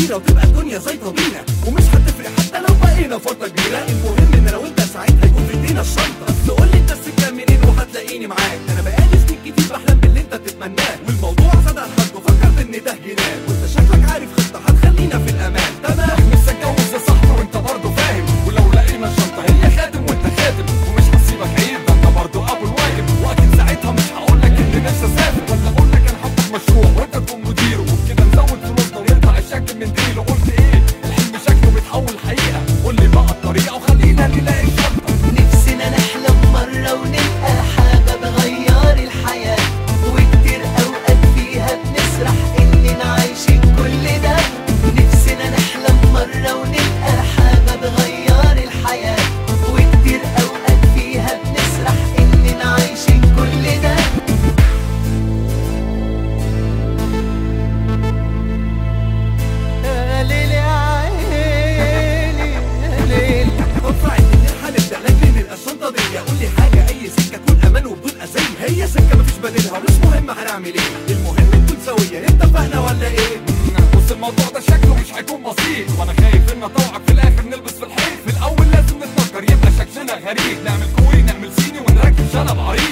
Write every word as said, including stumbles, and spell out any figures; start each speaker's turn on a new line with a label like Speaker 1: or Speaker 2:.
Speaker 1: كبيره وتبقى الدنيا زيطه بينا، ومش هتفرق حتى لو بقينا فرقه كبيره. المهم ان لو انت ساعتها يكون في ايدينا الشنطه. بس قول لي انت السكه منين وهتلاقيني معاك. انا بقالي سنين كتير بحلم باللي انت تتمناه، والموضوع زاد عن حده فكرت ان ده جنان. وانت شكلك عارف خطه هتخلينا في الامان. تمام
Speaker 2: مش هتجوز يا صاحبي وانت برضه فاهم، ولو لقينا شنطه هي خاتم وانت خاتم، ومش هسيبك عيب ده انت برضه ابو الواجب. واكيد ساعتها مش هقولك اني نفسي اسافر، ولا اقولك انا هفتح مشروع وانت تكون مديره، وبكده نزود فلوسنا ونقطع الشكل من ديله. قلت ايه الحلم شكله بيتحول حقيقه، قول لي بقى الطريقه وخلينا نلاقي الشنطه.
Speaker 3: نفسنا نحلم مرة ونلقى حاجة تغير الحياة، وكتير أوقات فيها بنسرح إننا عايشين كل ده. نفسنا نحلم مرة ونلقى حاجة تغير الحياة، وكتير أوقات فيها بنسرح إننا عايشين كل ده. يا ليلي يا عيني يا ليلي.
Speaker 1: ادفع الدنيا هنبدا لاجل نلقى الشنطه دي. قول لي حاجه اي سكه تكون امان وبدون اذيه، هي سكه مفيش بديلها ومش مهم هنعمل ايه. المهم نكون سويه، اتفقنا ولا ايه؟
Speaker 2: بص الموضوع ده شكله مش هيكون بسيط، وانا خايف ان اطوعك في الاخر نلبس في الحيط. في الاول لازم نتفكر يبقى شكلنا غريب، نعمل كوي نعمل صيني ونركب شنب عريض.